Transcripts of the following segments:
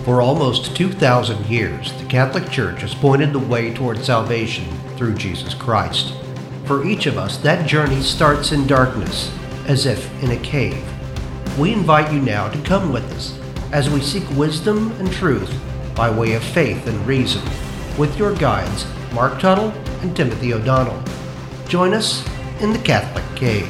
For almost 2,000 years, the Catholic Church has pointed the way toward salvation through Jesus Christ. For each of us, that journey starts in darkness, as if in a cave. We invite you now to come with us as we seek wisdom and truth by way of faith and reason, with your guides, Mark Tuttle and Timothy O'Donnell. Join us in the Catholic Cave.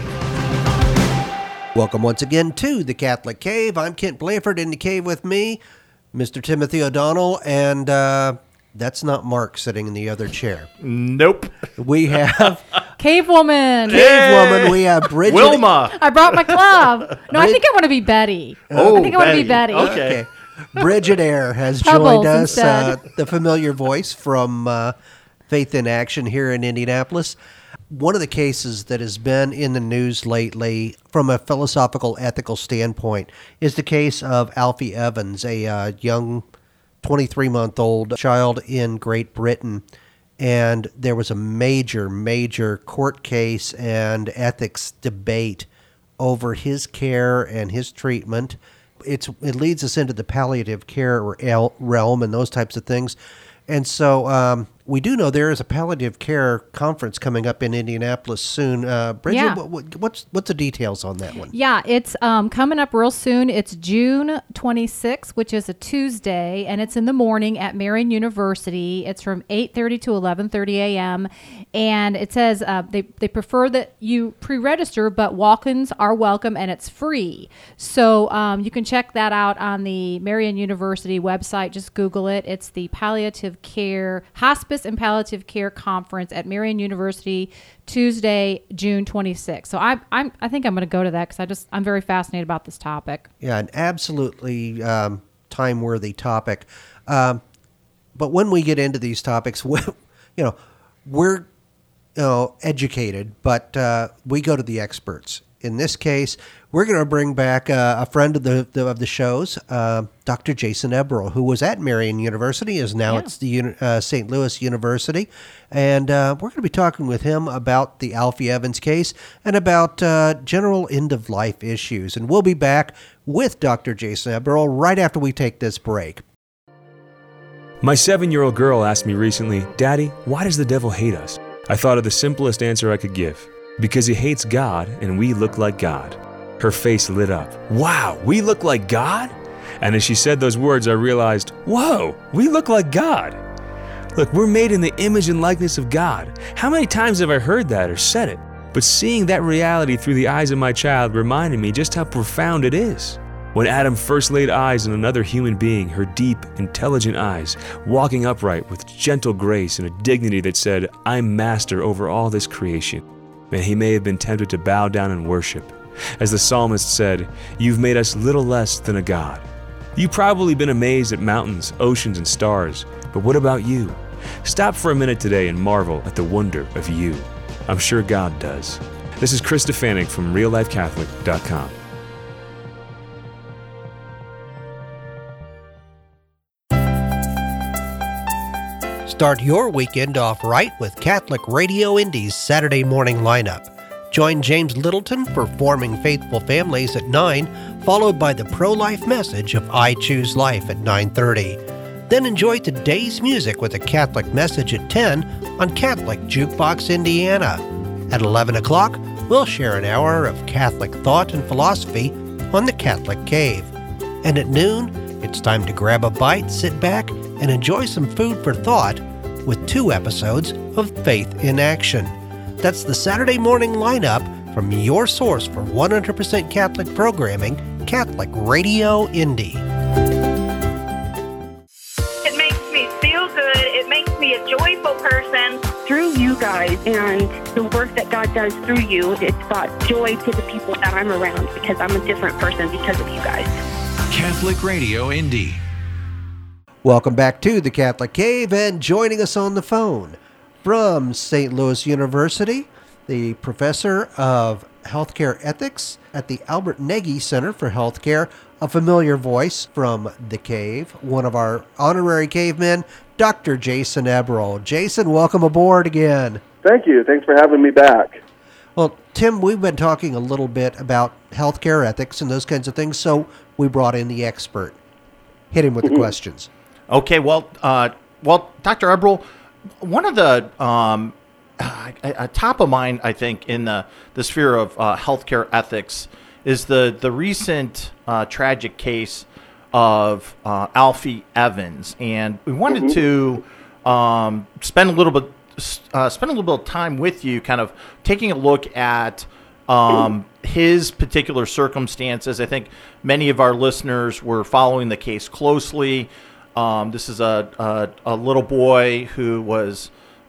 Welcome once again to the Catholic Cave. I'm Kent Blanford. In the cave with me, Mr. Timothy O'Donnell, and that's not Mark sitting in the other chair. Nope. We have Cave Woman. We have Bridget. Wilma. I brought my glove. No, I think I want to be Betty. Oh, I think I want to be Betty. Okay. Bridget Eyre has Pebbles joined us, instead. the familiar voice from Faith in Action here in Indianapolis. One of the cases that has been in the news lately from a philosophical, ethical standpoint is the case of Alfie Evans, a young 23-month-old child in Great Britain. And there was a major court case and ethics debate over his care and his treatment. It leads us into the palliative care realm and those types of things. And so we do know there is a palliative care conference coming up in Indianapolis soon. Bridget, Yeah. what's the details on that one? Yeah, it's coming up real soon. It's June 26th, which is a Tuesday, and it's in the morning at Marian University. It's from 8:30 to 11:30 a.m., and it says they prefer that you pre-register, but walk-ins are welcome, and it's free. So you can check that out on the Marian University website. Just Google it. It's the Palliative Care Hospice and Palliative Care Conference at Marian University, Tuesday, June 26th. So I think I'm going to go to that because I'm very fascinated about this topic. Yeah, an absolutely time-worthy topic. But when we get into these topics, we're educated, but we go to the experts. In this case, we're going to bring back a friend of the shows, Dr. Jason Eberl, who was at Marian University, is now at the St. Louis University, and we're going to be talking with him about the Alfie Evans case and about general end-of-life issues. And we'll be back with Dr. Jason Eberl right after we take this break. My 7-year-old girl asked me recently, "Daddy, why does the devil hate us?" I thought of the simplest answer I could give. Because he hates God and we look like God. Her face lit up. Wow, we look like God? And as she said those words, I realized, whoa, we look like God. Look, we're made in the image and likeness of God. How many times have I heard that or said it? But seeing that reality through the eyes of my child reminded me just how profound it is. When Adam first laid eyes on another human being, her deep, intelligent eyes, walking upright with gentle grace and a dignity that said, I'm master over all this creation. And he may have been tempted to bow down and worship. As the psalmist said, you've made us little less than a god. You've probably been amazed at mountains, oceans, and stars, but what about you? Stop for a minute today and marvel at the wonder of you. I'm sure God does. This is Chris Stefanik from reallifecatholic.com. Start your weekend off right with Catholic Radio Indy's Saturday morning lineup. Join James Littleton for Forming Faithful Families at 9, followed by the pro-life message of I Choose Life at 9:30. Then enjoy today's music with a Catholic message at 10 on Catholic Jukebox Indiana. At 11 o'clock, we'll share an hour of Catholic thought and philosophy on the Catholic Cave. And at noon, it's time to grab a bite, sit back, and enjoy some food for thought with 2 episodes of Faith in Action. That's the Saturday morning lineup from your source for 100% Catholic programming, Catholic Radio Indy. It makes me feel good. It makes me a joyful person. Through you guys and the work that God does through you, it's brought joy to the people that I'm around because I'm a different person because of you guys. Catholic Radio Indy. Welcome back to the Catholic Cave, and joining us on the phone from St. Louis University, the professor of healthcare ethics at the Albert Nagy Center for Healthcare, a familiar voice from the cave, one of our honorary cavemen, Dr. Jason Eberl. Jason, welcome aboard again. Thank you. Thanks for having me back. Well, Tim, we've been talking a little bit about healthcare ethics and those kinds of things, so we brought in the expert. hit him with the questions. Okay, well, Dr. Eberl, one of the top of mind, I think, in the sphere of healthcare ethics is the recent tragic case of Alfie Evans, and we wanted to spend a little bit of time with you, kind of taking a look at his particular circumstances. I think many of our listeners were following the case closely. This is a little boy who was,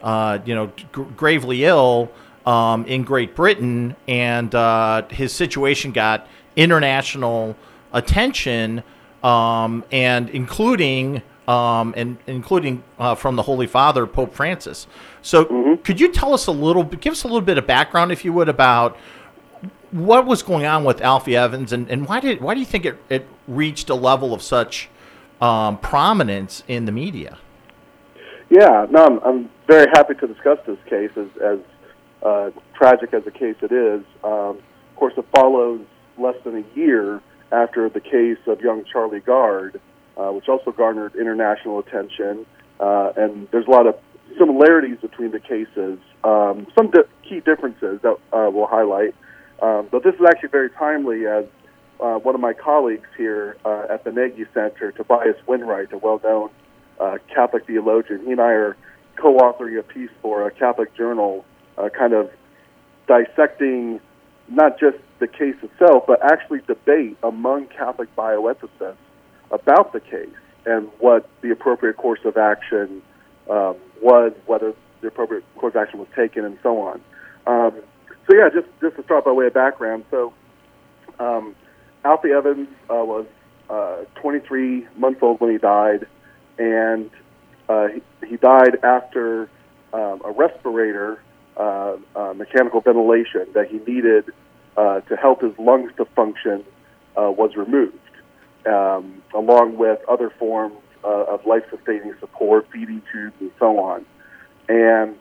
gravely ill in Great Britain, and his situation got international attention, and including from the Holy Father, Pope Francis. So, could you tell us give us a little bit of background, if you would, about what was going on with Alfie Evans, and why do you think it reached a level of such prominence in the media? Yeah, no, I'm very happy to discuss this case, as tragic as the case it is. Of course, it follows less than a year after the case of young Charlie Gard, which also garnered international attention, and there's a lot of similarities between the cases, some key differences that we'll highlight. But this is actually very timely, as one of my colleagues here at the Nagy Center, Tobias Winwright, a well-known Catholic theologian, he and I are co-authoring a piece for a Catholic journal, kind of dissecting not just the case itself, but actually debate among Catholic bioethicists about the case and what the appropriate course of action was, whether the appropriate course of action was taken, and so on. So yeah, just to start by way of background. So Alfie Evans was 23 months old when he died, and he died after a respirator, mechanical ventilation that he needed to help his lungs to function was removed, along with other forms of life-sustaining support, feeding tubes, and so on. And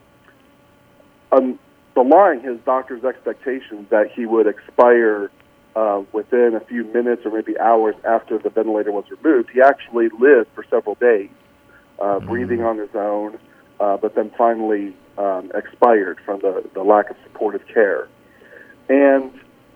belying his doctor's expectations that he would expire within a few minutes or maybe hours after the ventilator was removed, he actually lived for several days, breathing on his own, but then finally expired from the lack of supportive care. And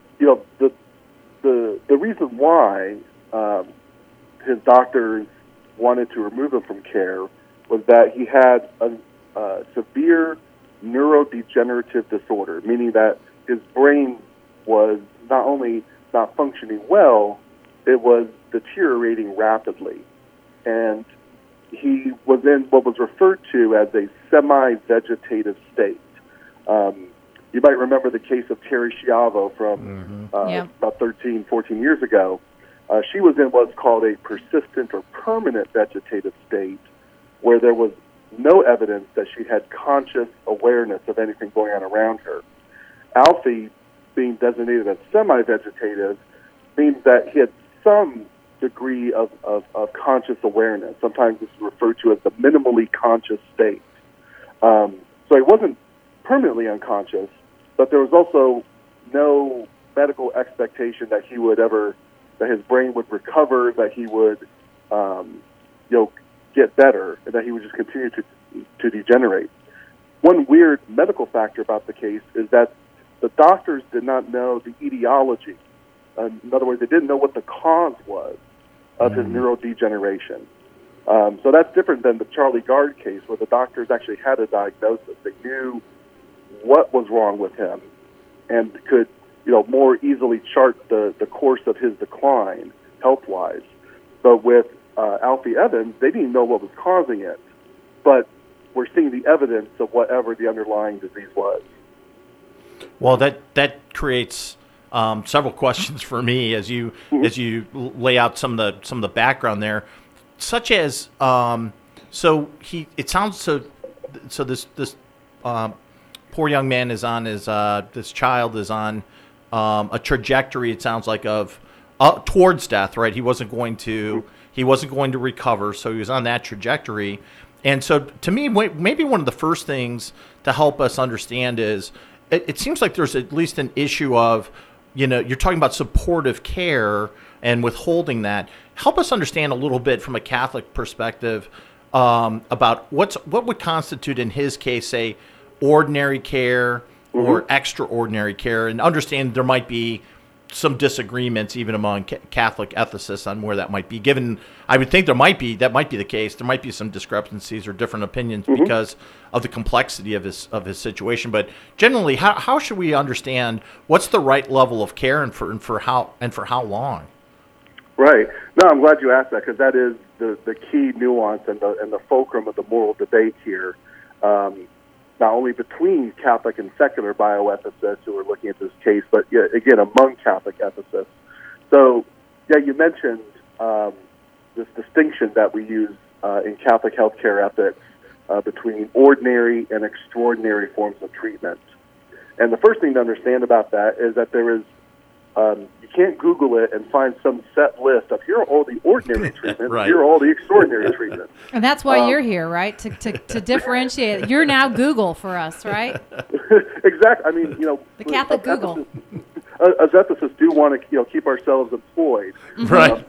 the reason why his doctors wanted to remove him from care was that he had a severe neurodegenerative disorder, meaning that his brain was not only not functioning well, it was deteriorating rapidly. And he was in what was referred to as a semi-vegetative state. You might remember the case of Terri Schiavo from about 13, 14 years ago. She was in what's called a persistent or permanent vegetative state, where there was no evidence that she had conscious awareness of anything going on around her. Alfie, being designated as semi-vegetative, means that he had some degree of conscious awareness. Sometimes this is referred to as the minimally conscious state. So he wasn't permanently unconscious, but there was also no medical expectation that he would ever, that his brain would recover, that he would, get better, and that he would just continue to degenerate. One weird medical factor about the case is that the doctors did not know the etiology. In other words, they didn't know what the cause was of his neurodegeneration. So that's different than the Charlie Gard case, where the doctors actually had a diagnosis. They knew what was wrong with him and could, more easily chart the course of his decline health-wise. But with Alfie Evans, they didn't know what was causing it, but we're seeing the evidence of whatever the underlying disease was. Well, that creates several questions for me as you lay out some of the background there, such as this poor young man is on this child is on a trajectory, it sounds like, of towards death, right? He wasn't going to recover, so he was on that trajectory. And so, to me, maybe one of the first things to help us understand is it seems like there's at least an issue of, you're talking about supportive care, and withholding that. Help us understand a little bit from a Catholic perspective about what would constitute in his case, say, ordinary care or extraordinary care, and understand there might be some disagreements even among Catholic ethicists on where that might be. Given, I would think that might be the case. There might be some discrepancies or different opinions because of the complexity of his situation. But generally, how should we understand what's the right level of care and for how long? Right. No, I'm glad you asked that, because that is the key nuance and the fulcrum of the moral debate here. Not only between Catholic and secular bioethicists who are looking at this case, but again, among Catholic ethicists. So, you mentioned this distinction that we use in Catholic healthcare ethics between ordinary and extraordinary forms of treatment. And the first thing to understand about that is that there is, you can't Google it and find some set list of here are all the ordinary treatments, right. Here are all the extraordinary treatments. And that's why you're here, right? To differentiate. You're now Google for us, right? Exactly. I mean, the Catholic Google. As ethicists do want to, keep ourselves employed. Right.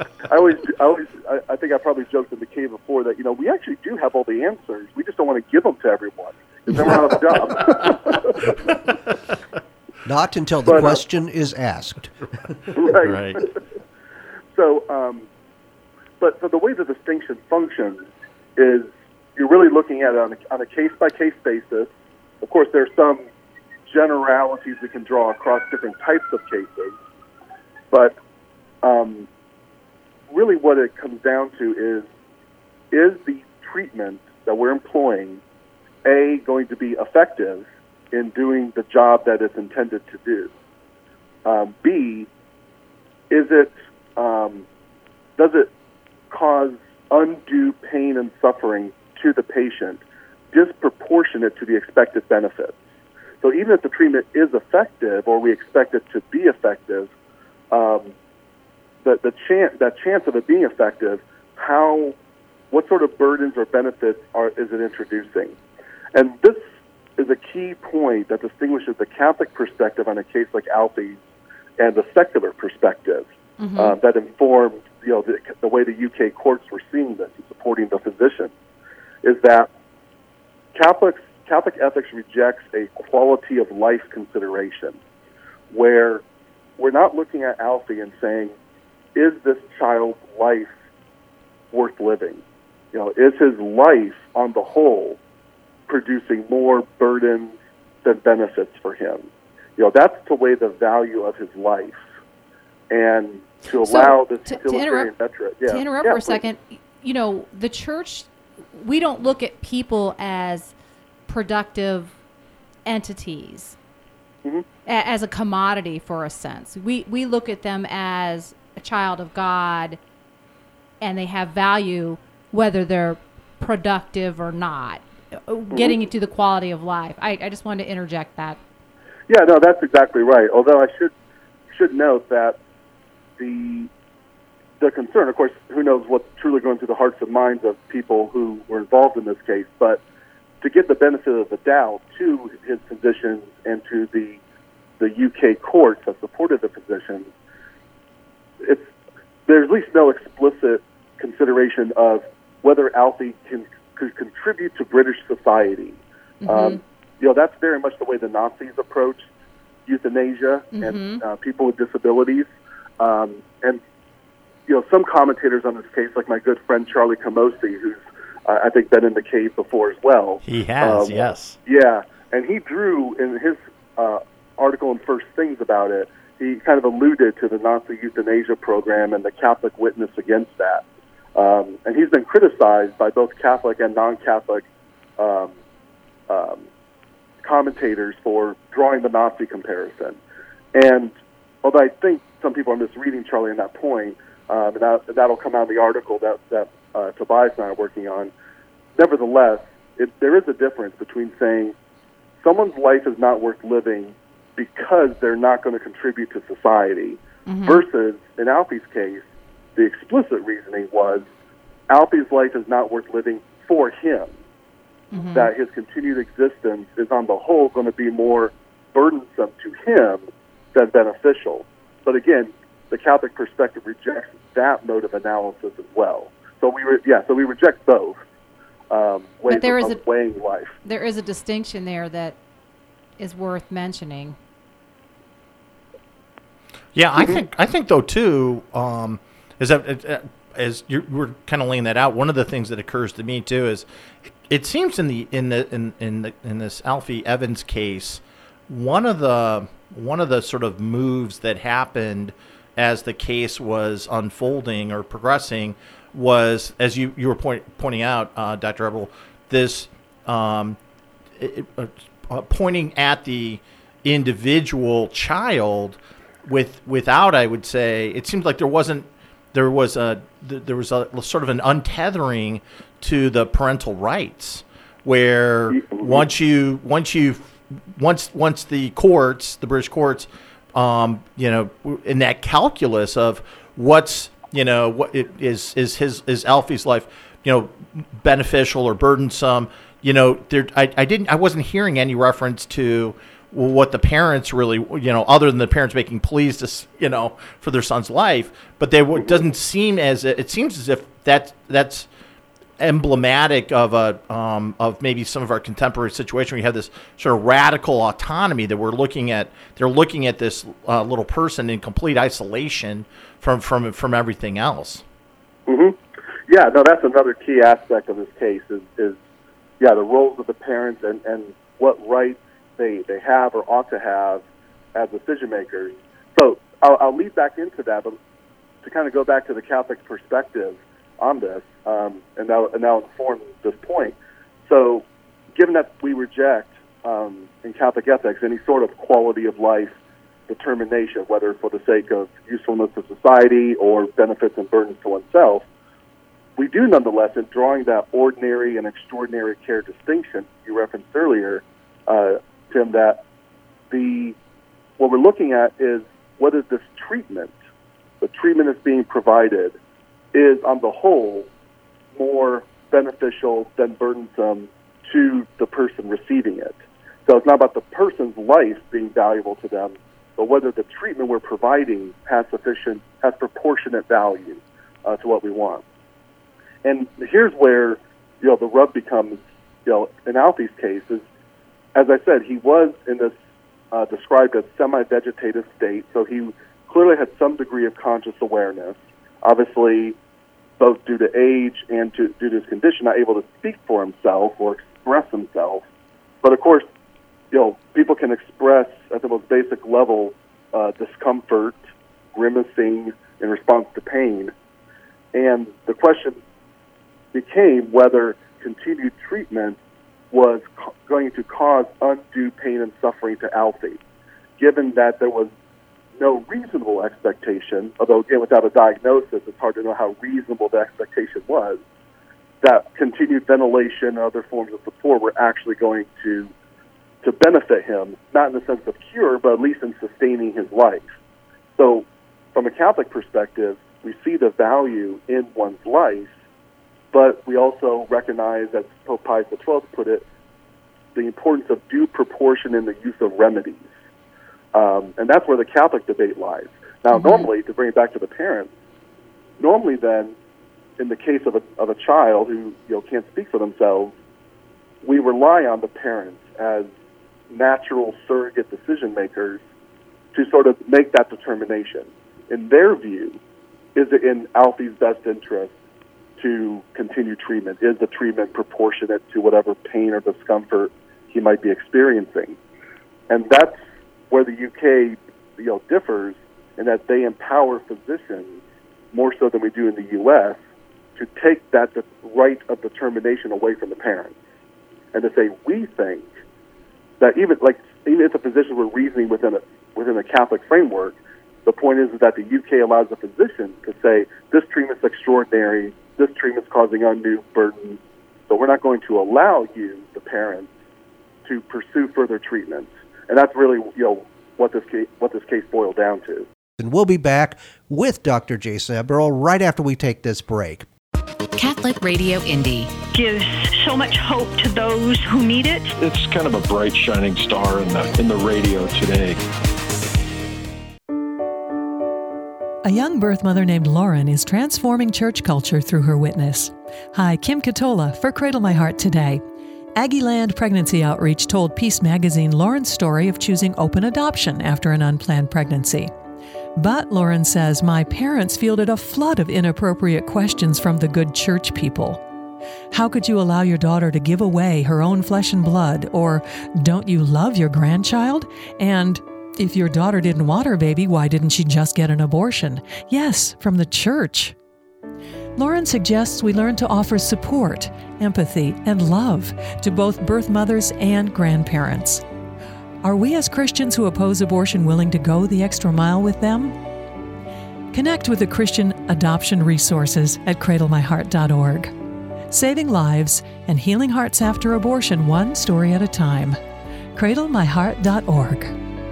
I think I probably joked in the cave before that, we actually do have all the answers. We just don't want to give them to everyone because then we're out of a job. Not until the question is asked. Right. So, but the way the distinction functions is you're really looking at it on a case-by-case basis. Of course, there's some generalities we can draw across different types of cases, but really what it comes down to is the treatment that we're employing, A, going to be effective in doing the job that it's intended to do? B, does it cause undue pain and suffering to the patient disproportionate to the expected benefits? So even if the treatment is effective, or we expect it to be effective, that chance of it being effective, what sort of burdens or benefits is it introducing? And this is a key point that distinguishes the Catholic perspective on a case like Alfie's and the secular perspective that informed the way the UK courts were seeing this and supporting the physician, is that Catholic ethics rejects a quality of life consideration, where we're not looking at Alfie and saying, is this child's life worth living? Is his life on the whole producing more burdens than benefits for him? That's to weigh the value of his life and to allow this utilitarian metric. To interrupt for a second, the church, we don't look at people as productive entities, as a commodity for a sense. We look at them as a child of God, and they have value whether they're productive or not. Getting into the quality of life. I just wanted to interject that. Yeah, no, that's exactly right. Although I should note that the concern, of course, who knows what's truly going through the hearts and minds of people who were involved in this case, but to give the benefit of the doubt to his physicians and to the UK courts that supported the physicians, there's at least no explicit consideration of whether Alfie could contribute to British society. That's very much the way the Nazis approached euthanasia and people with disabilities. And some commentators on this case, like my good friend Charlie Camosi, who's I think been in the cave before as well. He has, yes. Yeah, and he drew in his article in First Things about it, he kind of alluded to the Nazi euthanasia program and the Catholic witness against that. And he's been criticized by both Catholic and non-Catholic commentators for drawing the Nazi comparison. And although I think some people are misreading Charlie on that point, and that'll come out in the article that Tobias and I are working on, nevertheless, there is a difference between saying someone's life is not worth living because they're not going to contribute to society, versus, in Alfie's case, the explicit reasoning was Alfie's life is not worth living for him, that his continued existence is on the whole going to be more burdensome to him than beneficial. But again, the Catholic perspective rejects that mode of analysis as well. So we reject both ways of weighing life. There is a distinction there that is worth mentioning. Yeah, I think though too, as you were kind of laying that out, one of the things that occurs to me too is, it seems in this Alfie Evans case, one of the sort of moves that happened as the case was unfolding or progressing was, as you were pointing out, Dr. Eberl, this pointing at the individual child without, I would say, it seems like there was a sort of an untethering to the parental rights, where once the courts, the British courts, in that calculus of what is Alfie's life, beneficial or burdensome, I wasn't hearing any reference to what the parents really, other than the parents making pleas to, for their son's life, but doesn't seem it seems as if that's emblematic of of maybe some of our contemporary situation. We have this sort of radical autonomy that we're looking at. They're looking at this little person in complete isolation from everything else. Mm-hmm. Yeah, no, that's another key aspect of this case is the roles of the parents and what rights they have or ought to have as decision makers. So I'll lead back into that, but to kind of go back to the Catholic perspective on this, and now inform this point. So, given that we reject in Catholic ethics any sort of quality of life determination, whether for the sake of usefulness to society or benefits and burdens to oneself, we do nonetheless, in drawing that ordinary and extraordinary care distinction you referenced earlier, Tim, that what we're looking at is whether this treatment, the treatment that's being provided, is on the whole more beneficial than burdensome to the person receiving it. So it's not about the person's life being valuable to them, but whether the treatment we're providing has proportionate value to what we want. And here's where the rub becomes, in Alfie's case, is, as I said, he was in this described as semi-vegetative state, so he clearly had some degree of conscious awareness. Obviously, both due to age and due to his condition, not able to speak for himself or express himself. But of course, people can express at the most basic level discomfort, grimacing in response to pain. And the question became whether continued treatment was going to cause undue pain and suffering to Alfie, given that there was no reasonable expectation, although again without a diagnosis it's hard to know how reasonable the expectation was, that continued ventilation and other forms of support were actually going to benefit him, not in the sense of cure, but at least in sustaining his life. So from a Catholic perspective, we see the value in one's life, but we also recognize, as Pope Pius XII put it, the importance of due proportion in the use of remedies. And that's where the Catholic debate lies. Now, normally, to bring it back to the parents, normally then, in the case of a child who can't speak for themselves, we rely on the parents as natural surrogate decision makers to sort of make that determination. In their view, is it in Alfie's best interest to continue treatment? Is the treatment proportionate to whatever pain or discomfort he might be experiencing? And that's where the UK differs, in that they empower physicians more so than we do in the U.S. to take that right of determination away from the parents, and to say, we think that even if the physicians were reasoning within a Catholic framework, the point is that the UK allows the physician to say, this treatment's extraordinary, this treatment's causing undue burden, so we're not going to allow you, the parents, to pursue further treatment. And that's really what this case boiled down to. And we'll be back with Dr. Jason Eberl right after we take this break. Catholic Radio Indy gives so much hope to those who need it. It's kind of a bright, shining star in the radio today. A young birth mother named Lauren is transforming church culture through her witness. Hi, Kim Katola for Cradle My Heart today. Aggieland Pregnancy Outreach told Peace Magazine Lauren's story of choosing open adoption after an unplanned pregnancy. But Lauren says, my parents fielded a flood of inappropriate questions from the good church people. How could you allow your daughter to give away her own flesh and blood? Or don't you love your grandchild? And if your daughter didn't want her baby, why didn't she just get an abortion? Yes, from the church. Lauren suggests we learn to offer support, empathy, and love to both birth mothers and grandparents. Are we as Christians who oppose abortion willing to go the extra mile with them? Connect with the Christian adoption resources at cradlemyheart.org. Saving lives and healing hearts after abortion, one story at a time. cradlemyheart.org.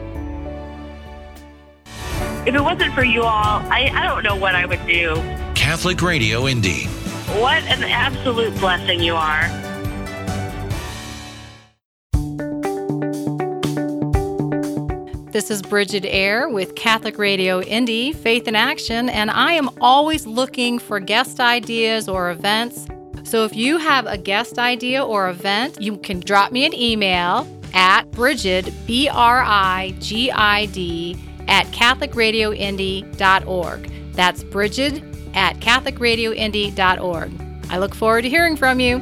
If it wasn't for you all, I don't know what I would do. Catholic Radio Indy. What an absolute blessing you are. This is Bridget Eyre with Catholic Radio Indy, Faith in Action, and I am always looking for guest ideas or events. So if you have a guest idea or event, you can drop me an email at Brigid, BRIGID, at CatholicRadioIndy.org. That's Brigid at CatholicRadioIndy.org. I look forward to hearing from you.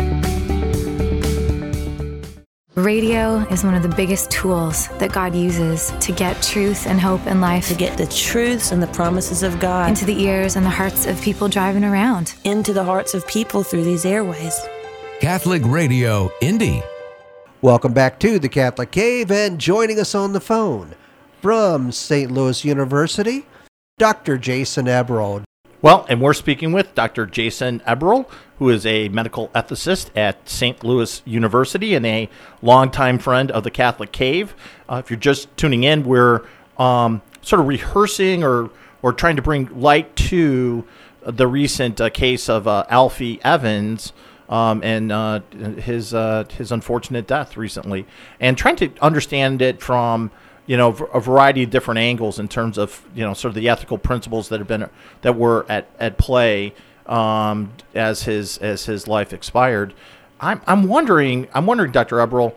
Radio is one of the biggest tools that God uses to get truth and hope and life. To get the truths and the promises of God into the ears and the hearts of people driving around. Into the hearts of people through these airways. Catholic Radio Indy. Welcome back to the Catholic Cave, and joining us on the phone from St. Louis University, Dr. Jason Eberl. Well, and we're speaking with Dr. Jason Eberl, who is a medical ethicist at St. Louis University and a longtime friend of the Catholic Cave. If you're just tuning in, we're sort of rehearsing or trying to bring light to the recent case of Alfie Evans and his unfortunate death recently, and trying to understand it from a variety of different angles in terms of sort of the ethical principles that were at play as his life expired. I'm wondering, Dr. Eberl,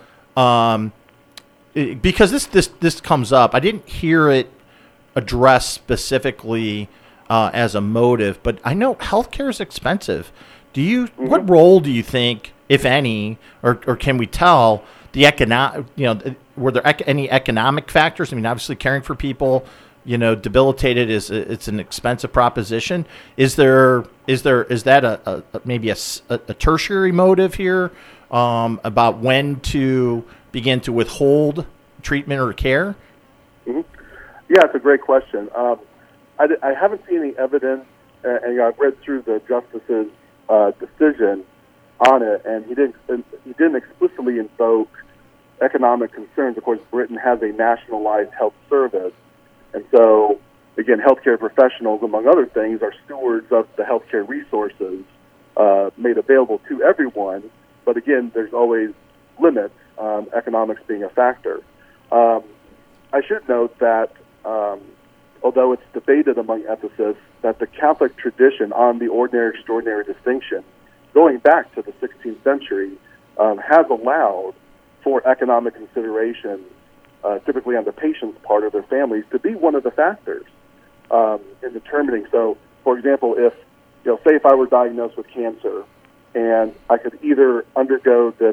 because this comes up. I didn't hear it addressed specifically as a motive, but I know healthcare is expensive. What role do you think, if any, or can we tell the economic? Were there any economic factors? I mean, obviously, caring for people, debilitated it's an expensive proposition. Is that maybe a tertiary motive here about when to begin to withhold treatment or care? Mm-hmm. Yeah, it's a great question. I haven't seen any evidence, and I've read through the justice's decision on it, and he didn't explicitly invoke economic concerns. Of course, Britain has a nationalized health service, and so, again, healthcare professionals, among other things, are stewards of the healthcare resources made available to everyone. But again, there's always limits, economics being a factor. I should note that although it's debated among ethicists, that the Catholic tradition on the ordinary-extraordinary distinction, going back to the 16th century, has allowed for economic considerations, typically on the patient's part or their families, to be one of the factors in determining. So, for example, say if I were diagnosed with cancer and I could either undergo this,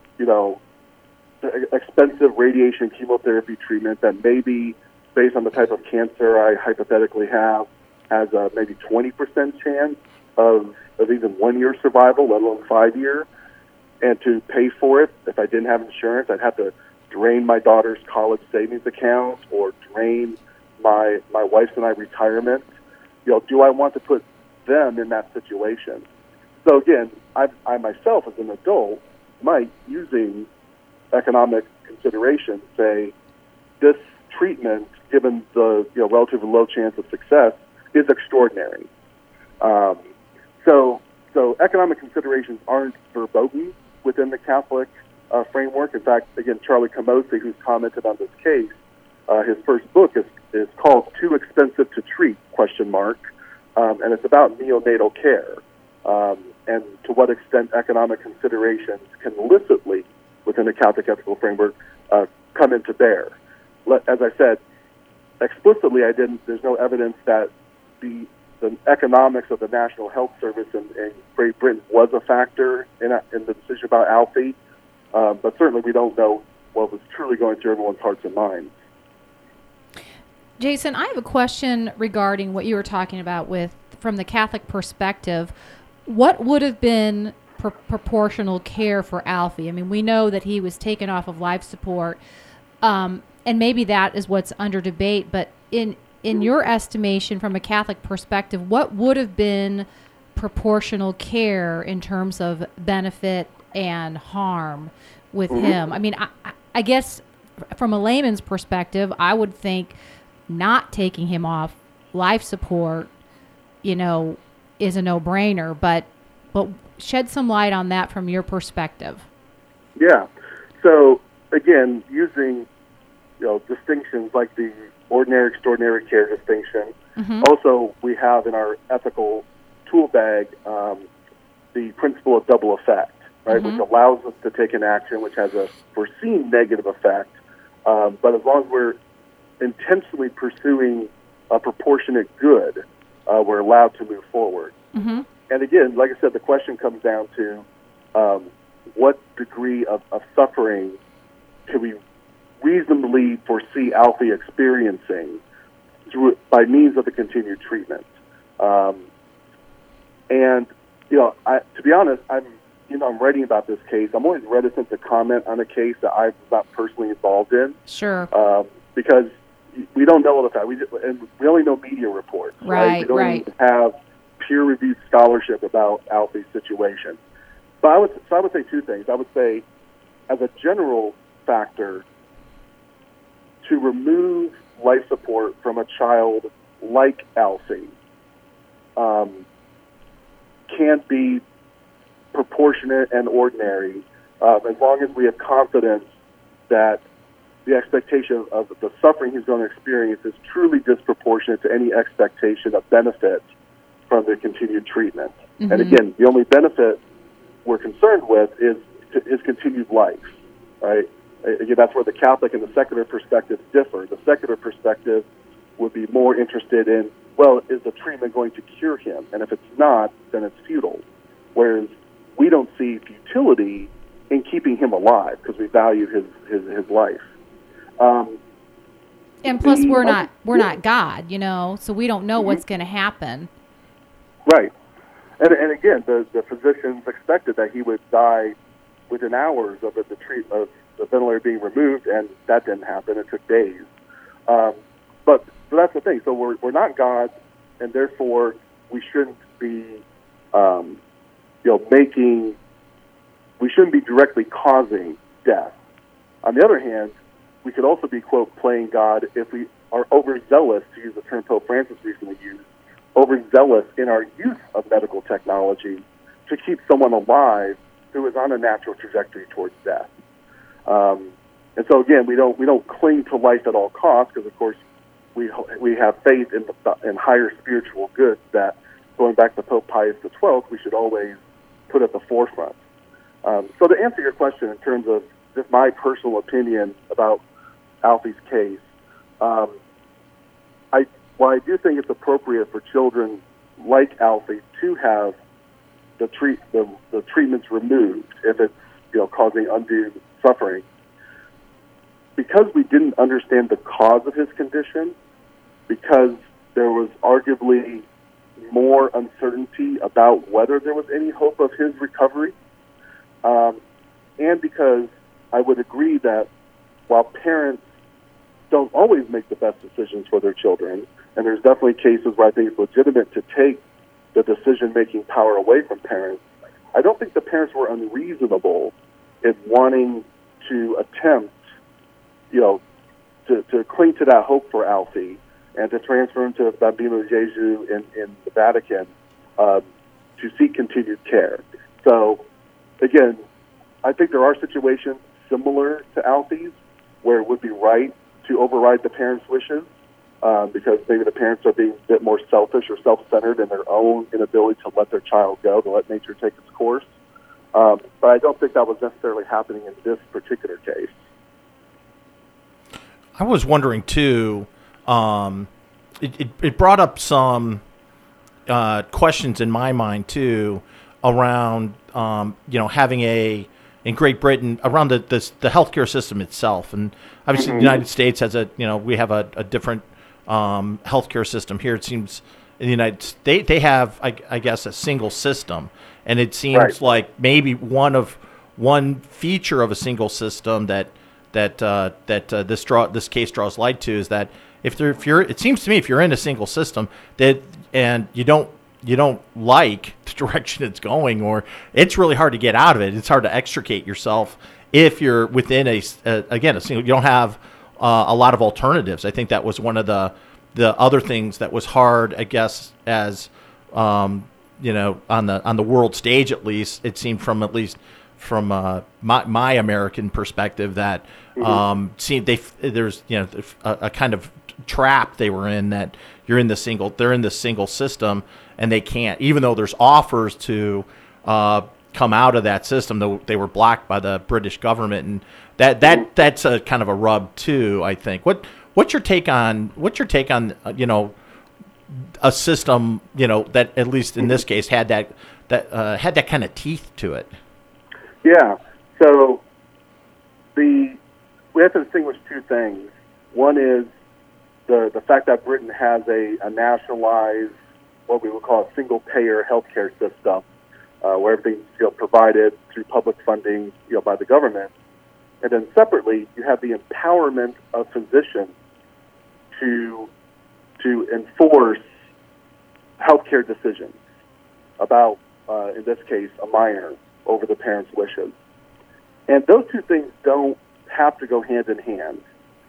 expensive radiation chemotherapy treatment that maybe, based on the type of cancer I hypothetically have, has a maybe 20% chance of even 1 year survival, let alone 5 year. And to pay for it, if I didn't have insurance, I'd have to drain my daughter's college savings account or drain my wife's and I retirement. Do I want to put them in that situation? So again, I myself as an adult might, using economic consideration, say this treatment, given the relatively low chance of success, is extraordinary. So economic considerations aren't verboten within the Catholic framework. In fact, again, Charlie Camosy, who's commented on this case, his first book is is called Too Expensive to Treat, ? And it's about neonatal care and to what extent economic considerations can illicitly, within the Catholic ethical framework, come into bear. As I said, explicitly, there's no evidence that the economics of the National Health Service in Great Britain was a factor in the decision about Alfie, but certainly we don't know what was truly going through everyone's hearts and minds. Jason, I have a question regarding what you were talking about from the Catholic perspective. What would have been proportional care for Alfie? I mean, we know that he was taken off of life support, and maybe that is what's under debate, but in your estimation from a Catholic perspective, what would have been proportional care in terms of benefit and harm with him? I mean, I guess from a layman's perspective, I would think not taking him off life support, is a no-brainer, but shed some light on that from your perspective. Yeah. So again, using distinctions like the ordinary extraordinary care distinction. Also, we have in our ethical tool bag the principle of double effect, right, which allows us to take an action which has a foreseen negative effect, but as long as we're intentionally pursuing a proportionate good, we're allowed to move forward. And again, like I said, the question comes down to what degree of suffering can we reasonably foresee Alfie experiencing by means of the continued treatment. And to be honest, I'm writing about this case. I'm always reticent to comment on a case that I'm not personally involved in. Sure. Because we don't know all the facts. We only know media reports. Right. We don't even have peer-reviewed scholarship about Alfie's situation. But I would say two things. I would say, as a general factor, to remove life support from a child like Alfie can be proportionate and ordinary as long as we have confidence that the expectation of the suffering he's going to experience is truly disproportionate to any expectation of benefit from the continued treatment. And again, the only benefit we're concerned with is continued life, right? Again, that's where the Catholic and the secular perspectives differ. The secular perspective would be more interested in, well, is the treatment going to cure him? And if it's not, then it's futile. Whereas we don't see futility in keeping him alive because we value his life. And plus, we're not God, so we don't know what's going to happen. Right. And again, the physicians expected that he would die within hours of the ventilator being removed, and that didn't happen. It took days. But that's the thing. So we're not God, and therefore we shouldn't be, we shouldn't be directly causing death. On the other hand, we could also be, quote, playing God if we are overzealous, to use the term Pope Francis recently used, overzealous in our use of medical technology to keep someone alive who is on a natural trajectory towards death. And so again, we don't cling to life at all costs because, of course, we have faith in higher spiritual goods that, going back to Pope Pius XII, we should always put at the forefront. So to answer your question in terms of just my personal opinion about Alfie's case, while I do think it's appropriate for children like Alfie to have the treatments removed if it's causing undue suffering, because we didn't understand the cause of his condition, because there was arguably more uncertainty about whether there was any hope of his recovery, and because I would agree that while parents don't always make the best decisions for their children, and there's definitely cases where I think it's legitimate to take the decision-making power away from parents, I don't think the parents were unreasonable in wanting to attempt, to cling to that hope for Alfie and to transfer him to Bambino Gesù in the Vatican to seek continued care. So, again, I think there are situations similar to Alfie's where it would be right to override the parents' wishes. because maybe the parents are being a bit more selfish or self-centered in their own inability to let their child go, to let nature take its course. But I don't think that was necessarily happening in this particular case. I was wondering, too, it brought up some questions in my mind, too, around, having in Great Britain, around the healthcare system itself. And obviously the United States has we have a different healthcare system here. It seems in the United States, they have, I guess, a single system. And it seems like maybe one feature of a single system that this case draws light to is that it seems to me if you're in a single system and you don't like the direction it's going, or it's really hard to get out of it. It's hard to extricate yourself if you're within a single. You don't have a lot of alternatives. I think that was one of the other things that was hard, I guess, as on the world stage, at least it seemed from my American perspective that there's a kind of trap they were in, that they're in this single system, and they can't, even though there's offers to come out of that system, though they were blocked by the British government, and that's a kind of a rub too, I think. What's your take on a system that, at least in this case, had that kind of teeth to it? Yeah. So we have to distinguish two things. One is the fact that Britain has a nationalized, what we would call a single-payer healthcare system, where everything's provided through public funding by the government. And then separately, you have the empowerment of physicians to enforce healthcare decisions about, in this case, a minor over the parents' wishes. And those two things don't have to go hand in hand.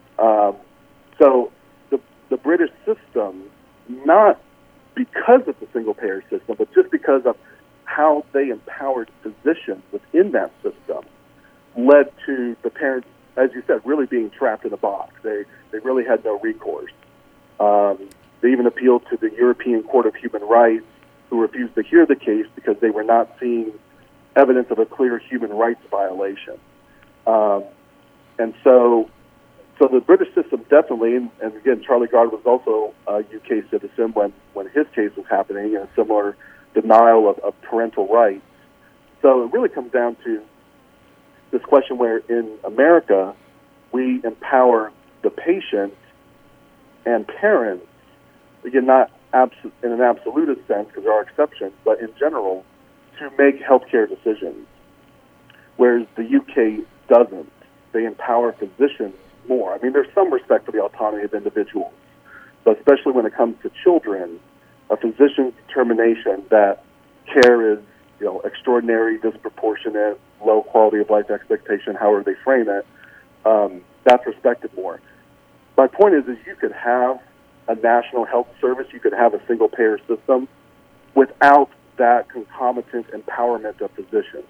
So the British system, not because it's a single-payer system, but just because of how they empowered physicians within that system, led to the parents, as you said, really being trapped in a box. They really had no recourse. They even appealed to the European Court of Human Rights, who refused to hear the case because they were not seeing evidence of a clear human rights violation. And so the British system definitely, and again, Charlie Gard was also a UK citizen when his case was happening, and a similar denial of parental rights. So it really comes down to this question where in America, we empower the patient and parents, again, not in an absolutist sense, because there are exceptions, but in general, to make healthcare decisions, whereas the UK doesn't. They empower physicians more. I mean, there's some respect for the autonomy of individuals, but especially when it comes to children, a physician's determination that care is, extraordinary, disproportionate, low quality of life expectation, however they frame it, that's respected more. My point is you could have a national health service, you could have a single-payer system without that concomitant empowerment of physicians.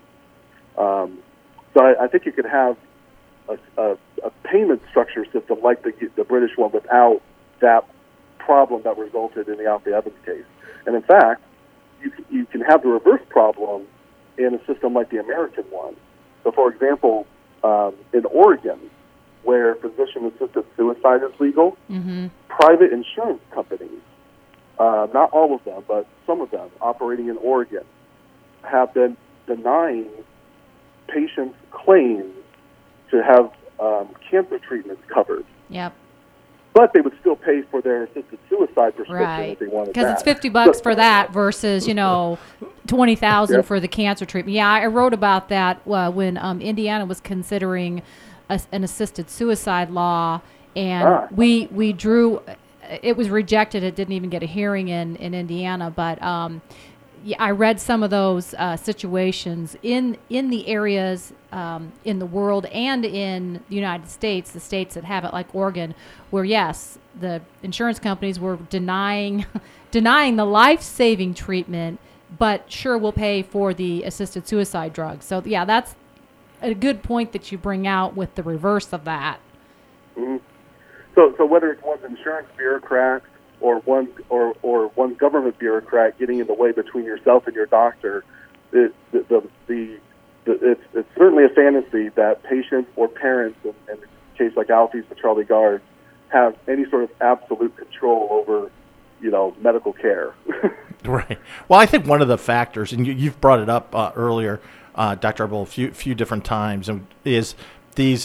So I think you could have a payment structure system like the British one without that problem that resulted in the Alfie Evans case. And in fact, you can have the reverse problem in a system like the American one. So, for example, in Oregon, where physician-assisted suicide is legal, private insurance companies, not all of them, but some of them operating in Oregon, have been denying patients' claims to have cancer treatments covered. Yep. But they would still pay for their assisted suicide prescription if they wanted that. Because it's $50 for that versus, $20,000 for the cancer treatment. Yeah, I wrote about that when Indiana was considering an assisted suicide law, and we drew. It was rejected. It didn't even get a hearing in Indiana, but I read some of those situations in the areas in the world and in the United States, the states that have it, like Oregon, where yes, the insurance companies were denying the life-saving treatment, but sure, we'll pay for the assisted suicide drug. So yeah, that's a good point that you bring out with the reverse of that. Mm-hmm. So whether it's one insurance bureaucrat or one government bureaucrat getting in the way between yourself and your doctor, it's certainly a fantasy that patients or parents, in a case like Alfie's with Charlie Gard, have any sort of absolute control over, medical care. Right. Well, I think one of the factors, and you've brought it up earlier, Dr. Arbel, a few different times, is these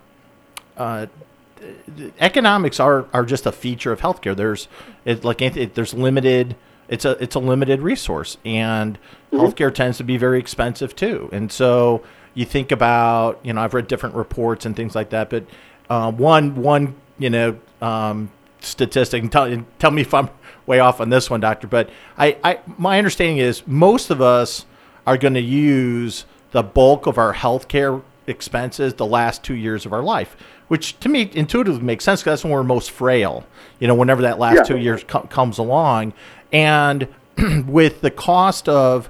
economics are just a feature of healthcare. There's limited. It's a limited resource, and healthcare tends to be very expensive too. And so you think about, I've read different reports and things like that, but one statistic, and tell me if I'm way off on this one, doctor, but my understanding is most of us are going to use the bulk of our healthcare expenses the last 2 years of our life, which to me intuitively makes sense because that's when we're most frail, whenever that last 2 years comes along. And with the cost of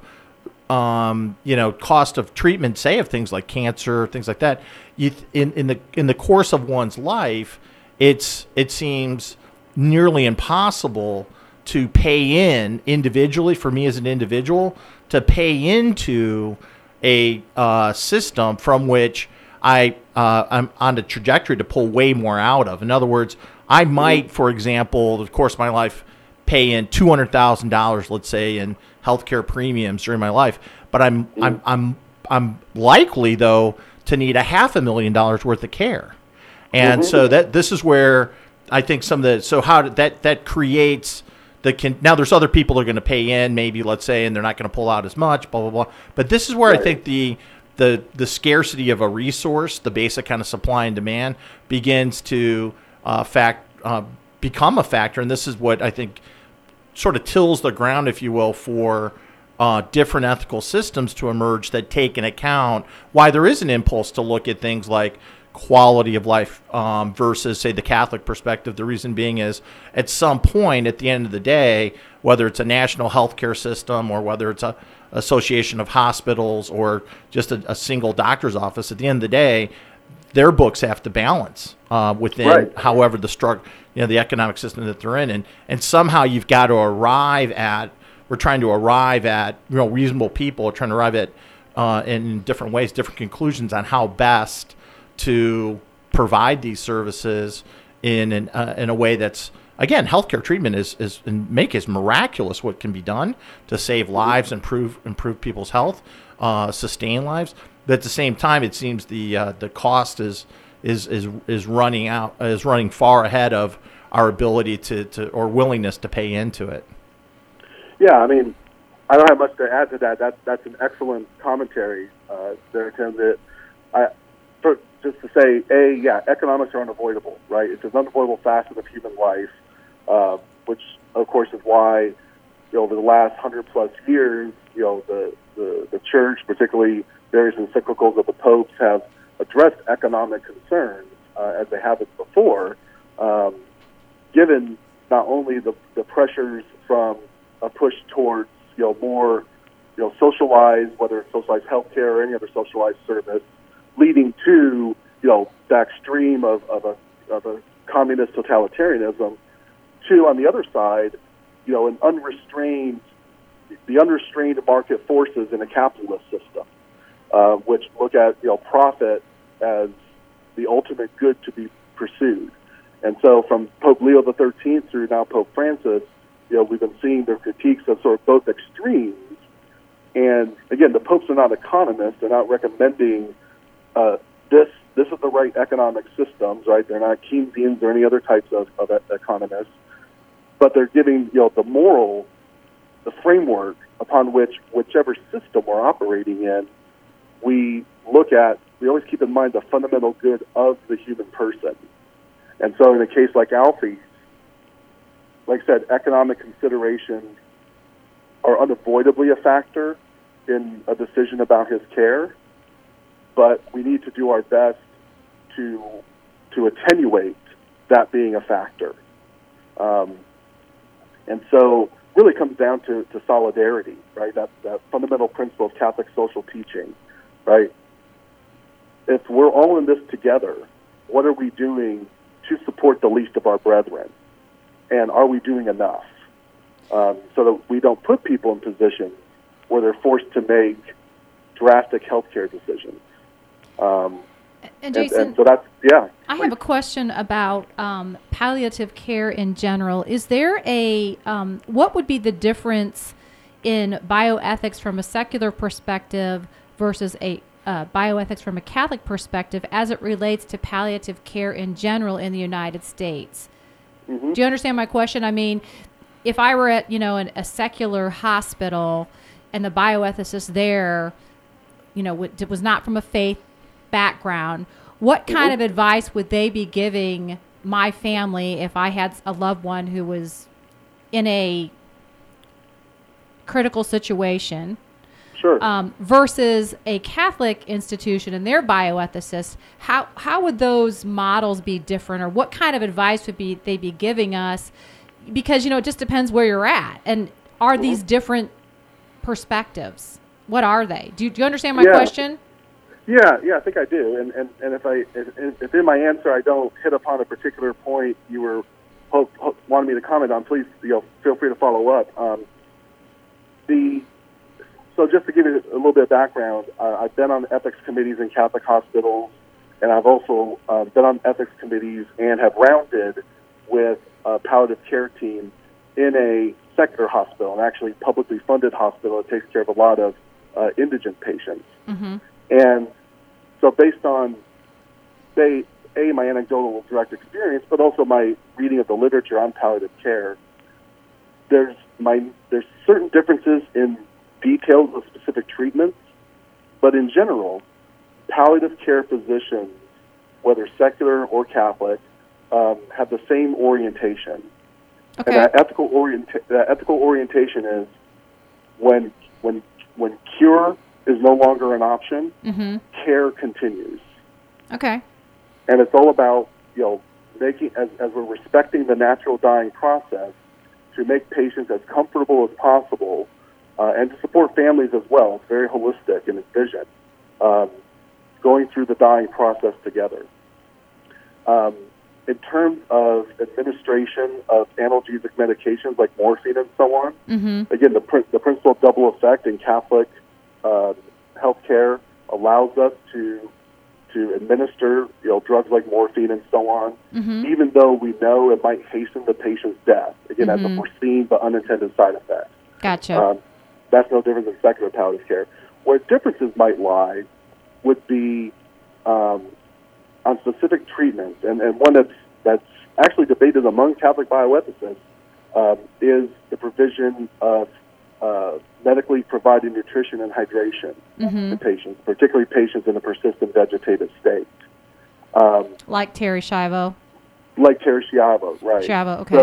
treatment, say of things like cancer, things like that, in the course of one's life, it seems nearly impossible to pay in individually, for me as an individual, to pay into a system from which I'm on the trajectory to pull way more out of. In other words, I might, for example, the course of my life, pay in $200,000, let's say, in healthcare premiums during my life, but I'm likely though to need $500,000 worth of care, and so this is where I think that creates now there's other people that are going to pay in, maybe, let's say, and they're not going to pull out as much, blah blah blah. But this is where I think the scarcity of a resource, the basic kind of supply and demand, begins to become a factor, and this is what I think sort of tills the ground, if you will, for different ethical systems to emerge that take into account why there is an impulse to look at things like quality of life versus, say, the Catholic perspective. The reason being is at some point at the end of the day, whether it's a national healthcare system or whether it's a association of hospitals or just a single doctor's office, at the end of the day, their books have to balance within however the economic system that they're in. And somehow you've got to we're trying to arrive at, reasonable people are trying to arrive at in different ways, different conclusions on how best to provide these services in a way that's, again, healthcare treatment is miraculous what can be done to save lives, improve people's health, sustain lives. But at the same time, it seems the cost is running far ahead of our ability to or willingness to pay into it. Yeah, I mean, I don't have much to add to that. That's an excellent commentary there, Tim. Just to say, economics are unavoidable, right? It's an unavoidable facet of human life, which, of course, is why, over the last 100+ years, the church, particularly various encyclicals of the popes, have addressed economic concerns as they haven't before, given not only the pressures from a push towards more socialized, whether it's socialized healthcare or any other socialized service, leading to the extreme of a communist totalitarianism, to, on the other side, the unrestrained market forces in a capitalist system, which look at profit as the ultimate good to be pursued. And so from Pope Leo XIII through now Pope Francis, we've been seeing their critiques of sort of both extremes. And again, the popes are not economists; they're not recommending this is the right economic systems, right? They're not Keynesians or any other types of economists, but they're giving the framework upon which whichever system we're operating in, we always keep in mind the fundamental good of the human person. And so in a case like Alfie's, like I said, economic considerations are unavoidably a factor in a decision about his care, but we need to do our best to attenuate that being a factor. And so really comes down to solidarity, right? That fundamental principle of Catholic social teaching, right? If we're all in this together, what are we doing to support the least of our brethren? And are we doing enough so that we don't put people in positions where they're forced to make drastic healthcare decisions? And Jason, and so that's, yeah. I have a question about palliative care in general. Is there what would be the difference in bioethics from a secular perspective versus a bioethics from a Catholic perspective as it relates to palliative care in general in the United States? Mm-hmm. Do you understand my question? I mean, if I were at, a secular hospital and the bioethicist there, was not from a faith background, what kind of advice would they be giving my family if I had a loved one who was in a critical situation? Sure. Versus a Catholic institution and their bioethicists, how would those models be different, or what kind of advice would they be giving us? Because it just depends where you're at, and are these different perspectives? What are they? Do you understand my question? Yeah, I think I do. And if in my answer I don't hit upon a particular point you were wanted me to comment on, please feel free to follow up. So just to give you a little bit of background, I've been on ethics committees in Catholic hospitals, and I've also been on ethics committees and have rounded with a palliative care team in a secular hospital, an actually publicly funded hospital that takes care of a lot of indigent patients. Mm-hmm. And so based on, my anecdotal direct experience, but also my reading of the literature on palliative care, there's certain differences in details of specific treatments, but in general, palliative care physicians, whether secular or Catholic, have the same orientation. Okay. And that ethical orientation is when cure is no longer an option, mm-hmm. care continues. Okay. And it's all about, making, as we're respecting the natural dying process, to make patients as comfortable as possible, and to support families as well. It's very holistic in its vision, going through the dying process together. In terms of administration of analgesic medications like morphine and so on, mm-hmm. again, the principle of double effect in Catholic healthcare allows us to administer drugs like morphine and so on, mm-hmm. even though we know it might hasten the patient's death, again, mm-hmm. as a foreseen but unintended side effect. Gotcha. That's no different than secular palliative care. Where differences might lie would be on specific treatments, and one that's actually debated among Catholic bioethicists is the provision of medically provided nutrition and hydration mm-hmm. to patients, particularly patients in a persistent vegetative state. Like Terry Schiavo. Like Terry Schiavo, right. Schiavo, okay.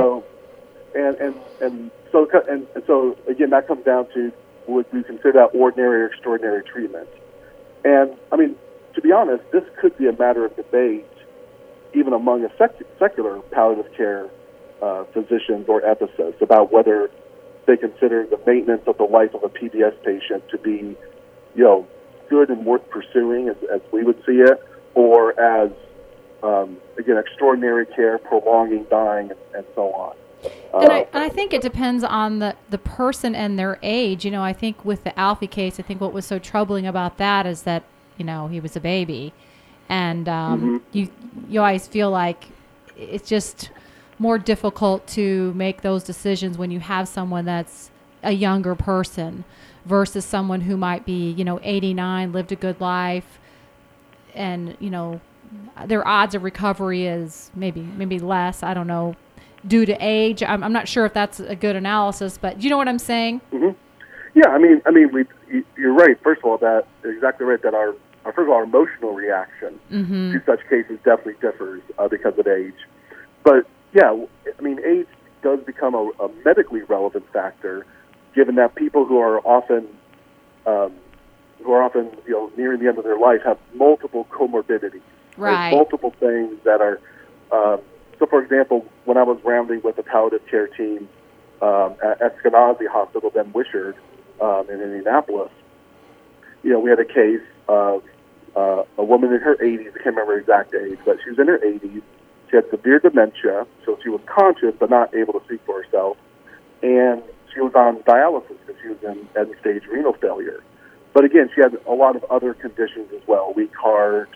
So again, that comes down to, would we consider that ordinary or extraordinary treatment? And, to be honest, this could be a matter of debate even among a secular palliative care physicians or ethicists about whether they consider the maintenance of the life of a PVS patient to be, good and worth pursuing as we would see it, or as, again, extraordinary care, prolonging dying, and so on. And I think it depends on the person and their age. I think with the Alfie case, I think what was so troubling about that is that, he was a baby. And mm-hmm. you always feel like it's just more difficult to make those decisions when you have someone that's a younger person versus someone who might be, 89, lived a good life, and, their odds of recovery is maybe less, I don't know, due to age. I'm not sure if that's a good analysis, but do you know what I'm saying? Mm-hmm. Yeah, you're right. First of all, that exactly right. That our emotional reaction mm-hmm. to such cases definitely differs because of age. But yeah, age does become a medically relevant factor, given that people who are often nearing the end of their life have multiple comorbidities, right? Multiple things that are. So, for example, when I was rounding with the palliative care team at Eskenazi Hospital, then Wishard, in Indianapolis, we had a case of a woman in her 80s. I can't remember her exact age, but she was in her 80s, She had severe dementia, so she was conscious but not able to speak for herself. And she was on dialysis because she was in end-stage renal failure. But again, she had a lot of other conditions as well, weak heart.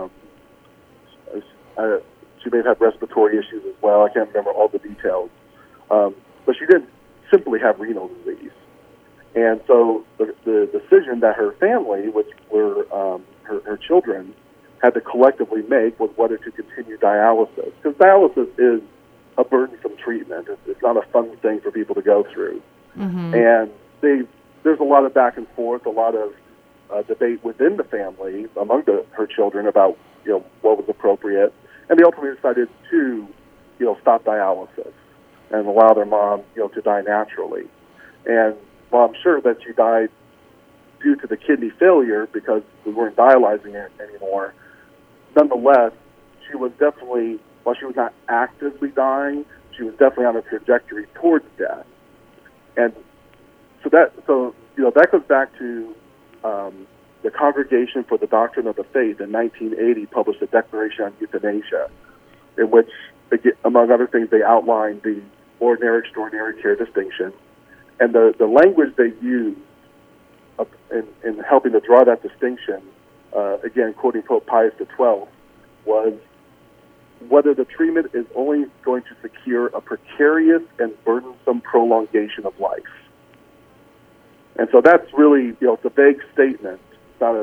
She may have had respiratory issues as well. I can't remember all the details. But she didn't simply have renal disease. And so the decision that her family, which were her children, had to collectively make was whether to continue dialysis. Because dialysis is a burdensome treatment. It's not a fun thing for people to go through. Mm-hmm. And there's a lot of back and forth, a lot of debate within the family among her children about what was appropriate. And they ultimately decided to stop dialysis and allow their mom to die naturally. And while I'm sure that she died due to the kidney failure because we weren't dialyzing it anymore, nonetheless, she was definitely, while she was not actively dying, she was definitely on a trajectory towards death. And so that goes back to the Congregation for the Doctrine of the Faith in 1980 published a Declaration on Euthanasia, in which, among other things, they outlined the ordinary, extraordinary care distinction. And the language they used in helping to draw that distinction, again, quoting Pope Pius XII, was whether the treatment is only going to secure a precarious and burdensome prolongation of life. And so that's really, it's a vague statement. It's not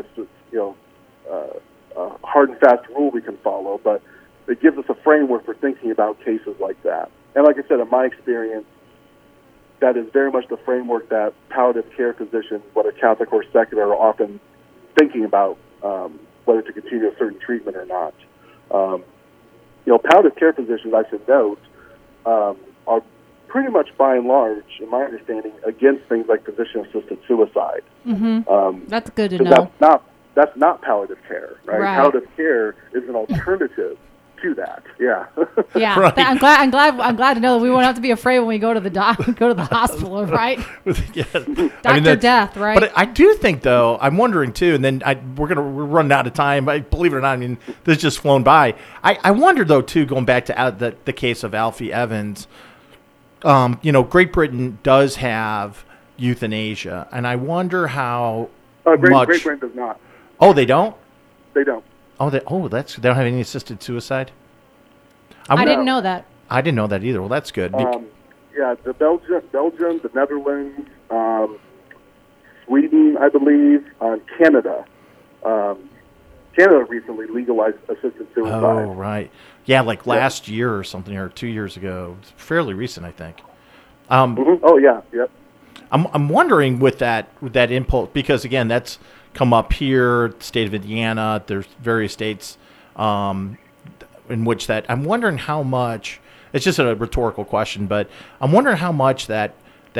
a hard and fast rule we can follow, but it gives us a framework for thinking about cases like that. And like I said, in my experience, that is very much the framework that palliative care physicians, whether Catholic or secular, are often thinking about whether to continue a certain treatment or not. Palliative care physicians, I should note, are pretty much by and large, in my understanding, against things like physician-assisted suicide. Mm-hmm. That's good to know. That's not palliative care, right? Palliative care is an alternative to that. Yeah. Yeah. Right. I'm glad to know that we won't have to be afraid when we go to the go to the hospital, right? Yeah. Dr. Death, right? But I do think, though, I'm wondering too, and then we're running out of time. Believe it or not, this just flown by. I wonder though too, going back to the case of Alfie Evans. Great Britain does have euthanasia, and I wonder how much. Great Britain does not. Oh, they don't? They don't. They don't have any assisted suicide? I didn't know that. I didn't know that either. Well, that's good. Yeah, the Belgium, the Netherlands, Sweden, I believe, Canada. Canada recently legalized assisted suicide. Oh, right. Yeah, like last year or something, or 2 years ago. It's fairly recent, I think. Oh, yeah. Yep. I'm wondering with that impulse, because again, that's come up here, state of Indiana. There's various states in which that. I'm wondering how much. It's just a rhetorical question, but I'm wondering how much that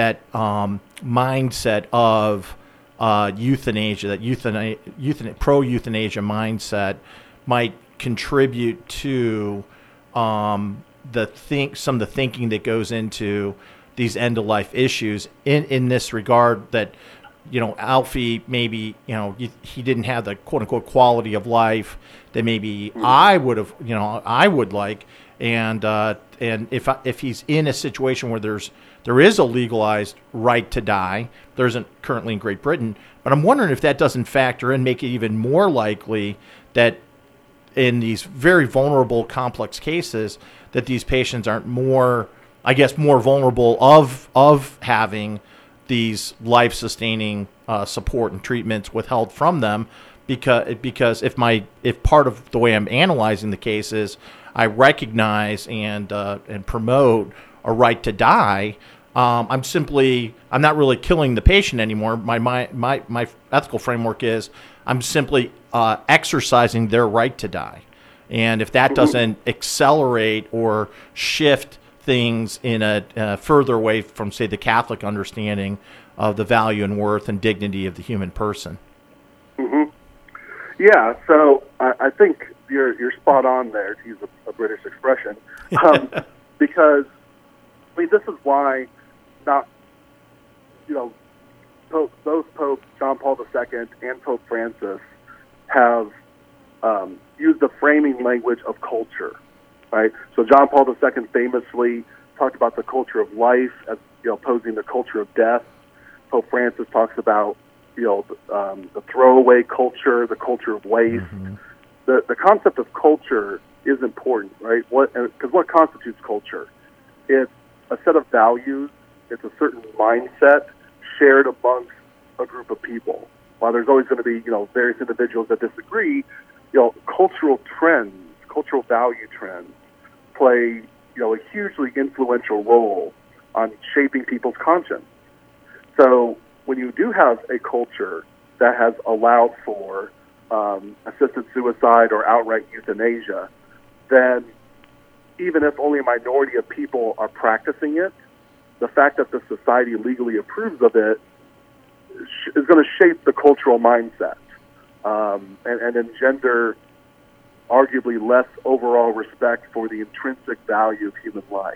mindset of euthanasia, that pro-euthanasia mindset, might contribute to some of the thinking that goes into these end-of-life issues in this regard, that Alfie, maybe he didn't have the quote-unquote quality of life that maybe I would like, and if he's in a situation where there is a legalized right to die, there isn't currently in Great Britain, but I'm wondering if that doesn't factor in, make it even more likely that in these very vulnerable, complex cases, that these patients aren't more vulnerable of having these life-sustaining support and treatments withheld from them, because if part of the way I'm analyzing the case is I recognize and promote a right to die, I'm not really killing the patient anymore. My ethical framework is I'm simply exercising their right to die, and if that doesn't accelerate or shift things in a further away from, say, the Catholic understanding of the value and worth and dignity of the human person. Mm-hmm. Yeah, so I think you're spot on there, to use a British expression, because this is why both Pope John Paul II and Pope Francis have used the framing language of culture. right? So John Paul II famously talked about the culture of life as opposing the culture of death. Pope Francis talks about the throwaway culture, the culture of waste. Mm-hmm. The concept of culture is important, right? Because what constitutes culture? It's a set of values. It's a certain mindset shared amongst a group of people. While there's always going to be various individuals that disagree, cultural trends, cultural value trends, play a hugely influential role on shaping people's conscience. So when you do have a culture that has allowed for assisted suicide or outright euthanasia, then even if only a minority of people are practicing it, the fact that the society legally approves of it is going to shape the cultural mindset and engender arguably less overall respect for the intrinsic value of human life.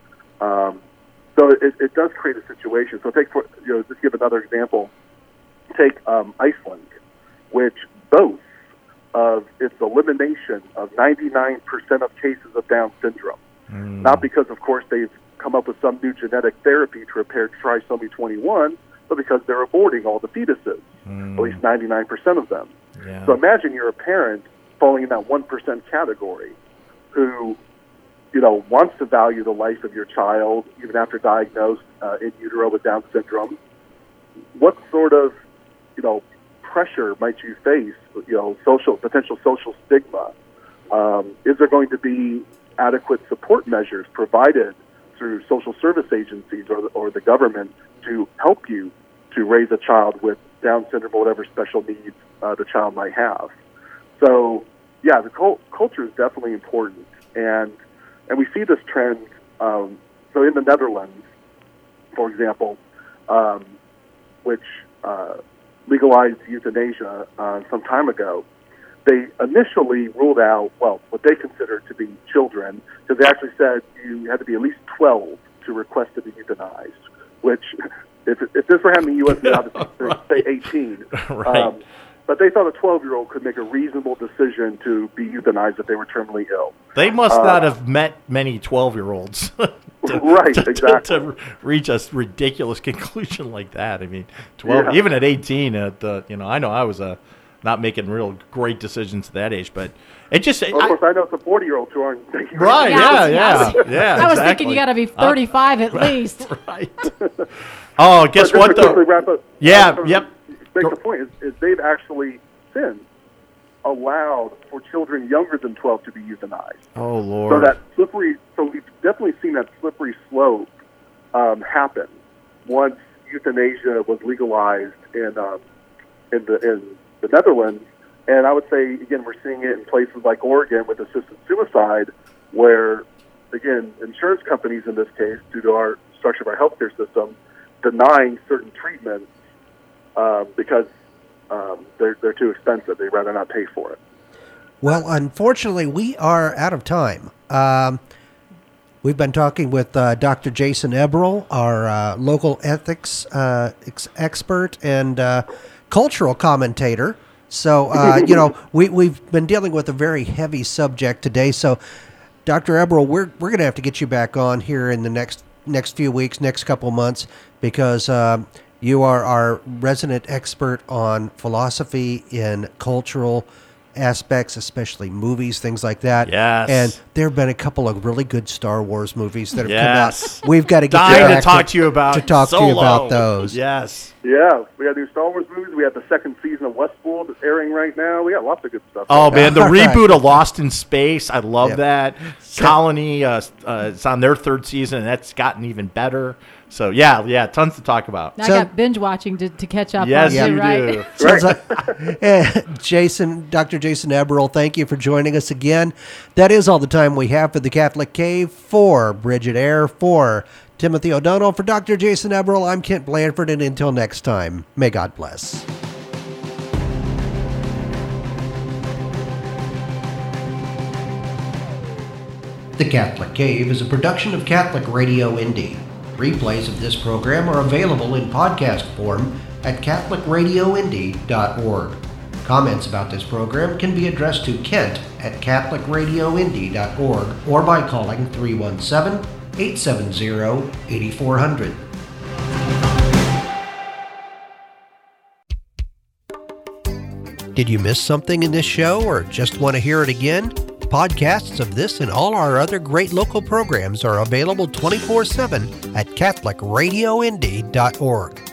So it does create a situation. So just give another example. Take Iceland, which boasts of its elimination of 99% of cases of Down syndrome. Not because, of course, they've come up with some new genetic therapy to repair trisomy 21, but because they're aborting all the fetuses, at least 99% of them. Yeah. So imagine you're a parent falling in that 1% category who wants to value the life of your child even after diagnosed in utero with Down syndrome. What sort of pressure might you face? Potential social stigma. Is there going to be adequate support measures provided through social service agencies or the government to help you to raise a child with Down syndrome or whatever special needs the child might have? So, yeah, the culture is definitely important, and we see this trend. So in the Netherlands, for example, which legalized euthanasia some time ago, they initially ruled out, what they considered to be children, because they actually said you had to be at least 12 to request to be euthanized, which, if this were happening in the U.S., they'd obviously say 18. Right. But they thought a 12-year-old could make a reasonable decision to be euthanized if they were terminally ill. They must not have met many 12-year-olds to reach a ridiculous conclusion like that. I mean, 12, even at 18, I know I was not making real great decisions at that age, but it just... Of course, I know some 40-years who aren't thinking... Right, yeah. I was thinking you got to be 35 at least. Right. Oh, guess what, though? Wrap up, yep. Make the point is they've actually since allowed for children younger than 12 to be euthanized. Oh, Lord. So we've definitely seen that slippery slope happen once euthanasia was legalized in the Netherlands. And I would say, again, we're seeing it in places like Oregon with assisted suicide, where, again, insurance companies in this case, due to our structure of our healthcare system, denying certain treatments because they're too expensive. They'd rather not pay for it. Well, unfortunately, we are out of time. We've been talking with Dr. Jason Eberl, our local ethics expert and cultural commentator. So, we've been dealing with a very heavy subject today. So, Dr. Eberl, we're going to have to get you back on here in the next few weeks, next couple months, because you are our resident expert on philosophy in cultural aspects, especially movies, things like that. Yes. And there have been a couple of really good Star Wars movies that have come out. We've got to get to talk to you about those. Yes. Yeah, we got new Star Wars movies. We have the second season of Westworld that's airing right now. We got lots of good stuff. Oh, man, the reboot of Lost in Space. I love that. Colony, it's on their third season, and that's gotten even better. So, yeah, tons to talk about. I got binge watching to catch up on too, right? Do. Sounds like, Dr. Jason Eberl, thank you for joining us again. That is all the time we have for the Catholic Cave. For Bridget Eyre, for Timothy O'Donnell, for Dr. Jason Eberl, I'm Kent Blanford, and until next time, may God bless. The Catholic Cave is a production of Catholic Radio Indy. Replays of this program are available in podcast form at CatholicRadioIndy.org. Comments about this program can be addressed to Kent at CatholicRadioIndy.org or by calling 317-870-8400. Did you miss something in this show or just want to hear it again? Podcasts of this and all our other great local programs are available 24/7 at CatholicRadioIndy.org.